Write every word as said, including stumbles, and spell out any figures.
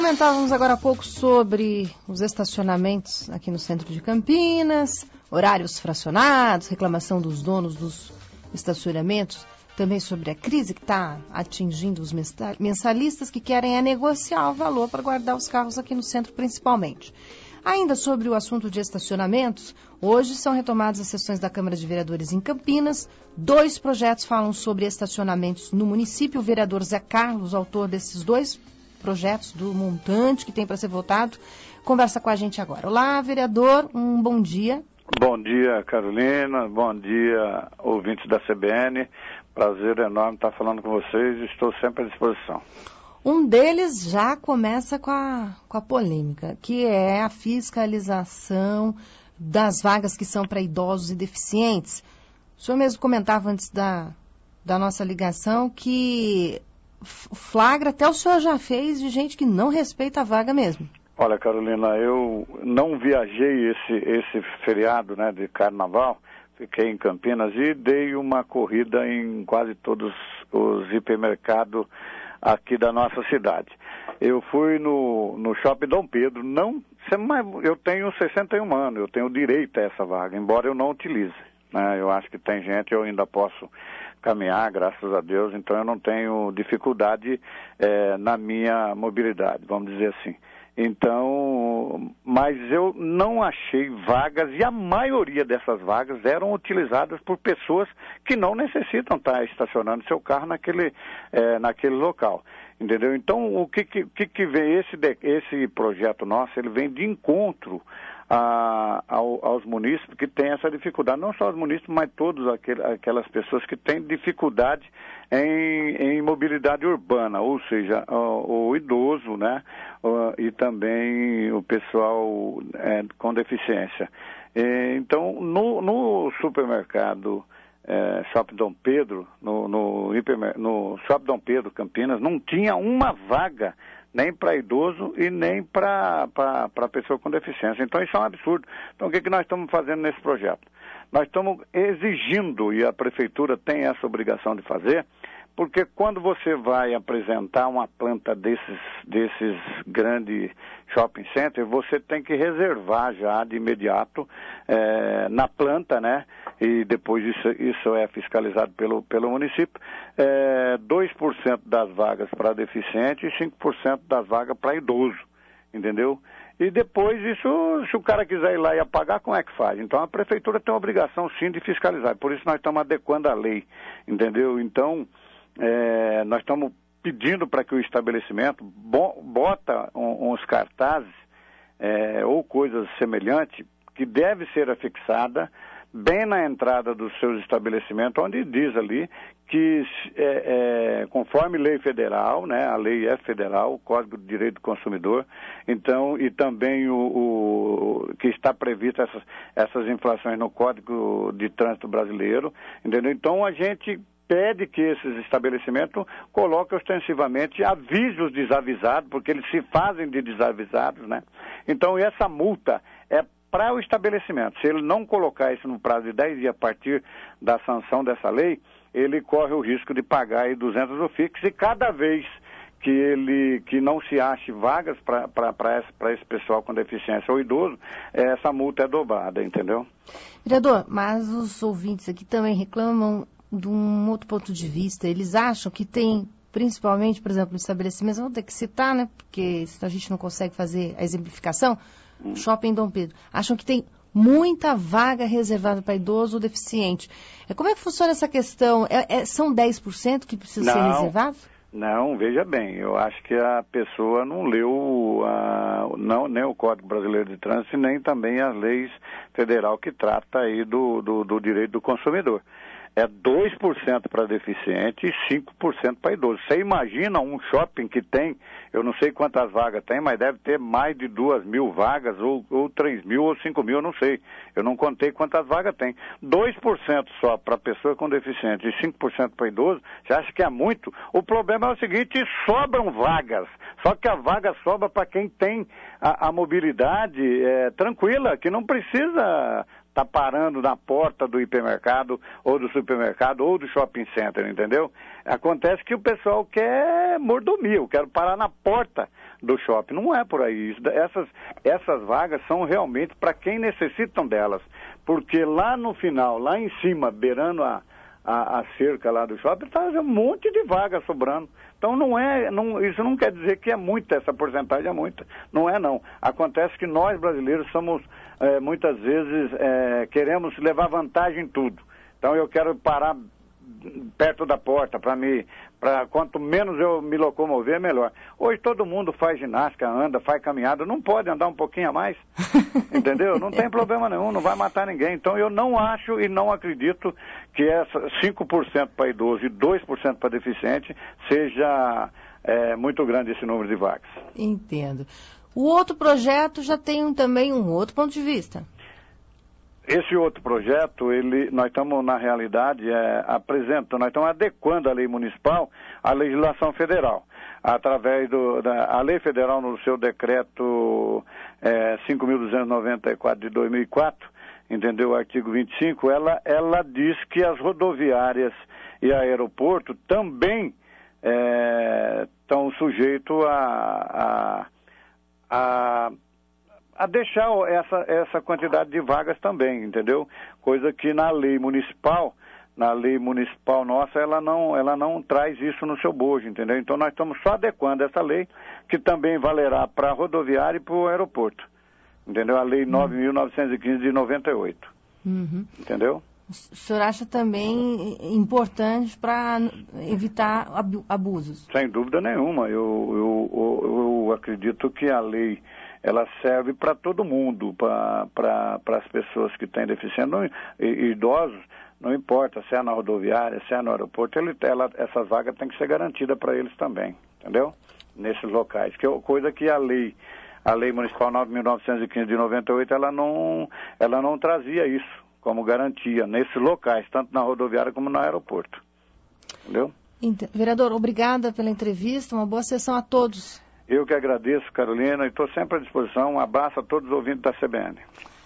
Comentávamos agora há pouco sobre os estacionamentos aqui no centro de Campinas, horários fracionados, reclamação dos donos dos estacionamentos, também sobre a crise que está atingindo os mensalistas que querem é negociar o valor para guardar os carros aqui no centro principalmente. Ainda sobre o assunto de estacionamentos, hoje são retomadas as sessões da Câmara de Vereadores em Campinas. Dois projetos falam sobre estacionamentos no município. O vereador Zé Carlos, autor desses dois projetos, do montante que tem para ser votado, conversa com a gente agora. Olá, vereador, um bom dia. Bom dia, Carolina. Bom dia, ouvintes da C B N. Prazer enorme estar falando com vocês. Estou sempre à disposição. Um deles já começa com a, com a polêmica, que é a fiscalização das vagas que são para idosos e deficientes. O senhor mesmo comentava antes da, da nossa ligação que flagra, até o senhor já fez, de gente que não respeita a vaga mesmo. Olha, Carolina, eu não viajei esse, esse feriado, né, de carnaval, fiquei em Campinas e dei uma corrida em quase todos os hipermercados aqui da nossa cidade. Eu fui no, no Shopping Dom Pedro, não, eu tenho sessenta e um anos, eu tenho direito a essa vaga, embora eu não utilize, né? Eu acho que tem gente, eu ainda posso caminhar, graças a Deus, então eu não tenho dificuldade é, na minha mobilidade, vamos dizer assim. Então, mas eu não achei vagas, e a maioria dessas vagas eram utilizadas por pessoas que não necessitam estar estacionando seu carro naquele, é, naquele local, entendeu? Então, o que que, que, que vem, esse, esse projeto nosso, ele vem de encontro a, ao, aos munícipes que têm essa dificuldade, não só os munícipes, mas todas aquelas pessoas que têm dificuldade em, em mobilidade urbana, ou seja, o, o idoso, né, o, e também o pessoal é, com deficiência. E, então, no, no supermercado é, Shopping Dom Pedro, no, no, hipermer, no Shopping Dom Pedro, Campinas, não tinha uma vaga nem para idoso e nem para pessoa com deficiência. Então isso é um absurdo. Então o que, que nós estamos fazendo nesse projeto? Nós estamos exigindo, e a prefeitura tem essa obrigação de fazer, porque quando você vai apresentar uma planta desses, desses grandes shopping centers, você tem que reservar já de imediato é, na planta, né? E depois isso, isso é fiscalizado pelo, pelo município, é, dois por cento das vagas para deficiente e cinco por cento das vagas para idoso, entendeu? E depois isso, se o cara quiser ir lá e apagar, como é que faz? Então a prefeitura tem a obrigação sim de fiscalizar, por isso nós estamos adequando a lei, entendeu? Então, é, nós estamos pedindo para que o estabelecimento bo, bota um, uns cartazes é, ou coisas semelhantes que deve ser afixada bem na entrada dos seus estabelecimentos, onde diz ali que, é, é, conforme lei federal, né, a lei é federal, o Código de Direito do Consumidor, então, e também o, o que está previsto essas, essas infrações no Código de Trânsito Brasileiro, entendeu? Então, a gente pede que esses estabelecimentos coloquem ostensivamente avisos desavisados, porque eles se fazem de desavisados, né? Então, essa multa é para o estabelecimento. Se ele não colocar isso no prazo de dez dias a partir da sanção dessa lei, ele corre o risco de pagar aí duzentos do fixo, e cada vez que ele que não se ache vagas para esse, esse pessoal com deficiência ou idoso, essa multa é dobrada, entendeu? Vereador, mas os ouvintes aqui também reclamam de um outro ponto de vista. Eles acham que tem, principalmente, por exemplo, no estabelecimento, vamos ter que citar, né, porque senão a gente não consegue fazer a exemplificação, hum. Shopping Dom Pedro, acham que tem muita vaga reservada para idoso ou deficiente. Como é que funciona essa questão? É, é, são dez por cento que precisa não, ser reservado? Não, veja bem, eu acho que a pessoa não leu a, não, nem o Código Brasileiro de Trânsito, nem também as leis federal que trata aí do, do, do direito do consumidor. É dois por cento para deficiente e cinco por cento para idoso. Você imagina um shopping que tem, eu não sei quantas vagas tem, mas deve ter mais de duas mil vagas, ou, ou três mil, ou cinco mil, eu não sei. Eu não contei quantas vagas tem. dois por cento só para pessoa com deficiente e cinco por cento para idoso, você acha que é muito? O problema é o seguinte, sobram vagas. Só que a vaga sobra para quem tem a, a mobilidade é, tranquila, que não precisa está parando na porta do hipermercado, ou do supermercado, ou do shopping center, entendeu? Acontece que o pessoal quer mordomia, eu quero parar na porta do shopping. Não é por aí. Isso, essas, essas vagas são realmente para quem necessitam delas. Porque lá no final, lá em cima, beirando a, a, a cerca lá do shopping, está um monte de vagas sobrando. Então não é, não, isso não quer dizer que é muita, essa porcentagem é muita. Não é não. Acontece que nós brasileiros somos, é, muitas vezes, é, queremos levar vantagem em tudo. Então eu quero parar perto da porta para me, para quanto menos eu me locomover, melhor. Hoje todo mundo faz ginástica, anda, faz caminhada, não pode andar um pouquinho a mais, entendeu? Não tem problema nenhum, não vai matar ninguém. Então eu não acho e não acredito que essa cinco por cento para idoso e dois por cento para deficiente seja é, muito grande esse número de vagas. Entendo. O outro projeto já tem um, também um outro ponto de vista. Esse outro projeto, ele, nós estamos, na realidade, é, apresentando, nós estamos adequando a lei municipal à legislação federal, através do, da a lei federal no seu decreto é, cinco mil duzentos e noventa e quatro de dois mil e quatro, entendeu? O artigo vinte e cinco, ela, ela diz que as rodoviárias e aeroporto também é, estão sujeitos a... a, a a deixar essa, essa quantidade de vagas também, entendeu? Coisa que na lei municipal, na lei municipal nossa, ela não, ela não traz isso no seu bojo, entendeu? Então nós estamos só adequando essa lei, que também valerá para a rodoviária e para o aeroporto, entendeu? A lei nove mil novecentos e quinze de noventa e oito, uhum. Entendeu? O senhor acha também importante para evitar abusos? Sem dúvida nenhuma. Eu, eu, eu, eu acredito que a lei ela serve para todo mundo, para as pessoas que têm deficiência, não, e, idosos, não importa se é na rodoviária, se é no aeroporto, ele, ela, essas vagas têm que ser garantidas para eles também, entendeu? Nesses locais, que é coisa que a lei, a lei municipal nove mil novecentos e quinze de noventa e oito, ela não, ela não trazia isso como garantia nesses locais, tanto na rodoviária como no aeroporto, entendeu? Vereador, obrigada pela entrevista, uma boa sessão a todos. Eu que agradeço, Carolina, e estou sempre à disposição. Um abraço a todos os ouvintes da C B N.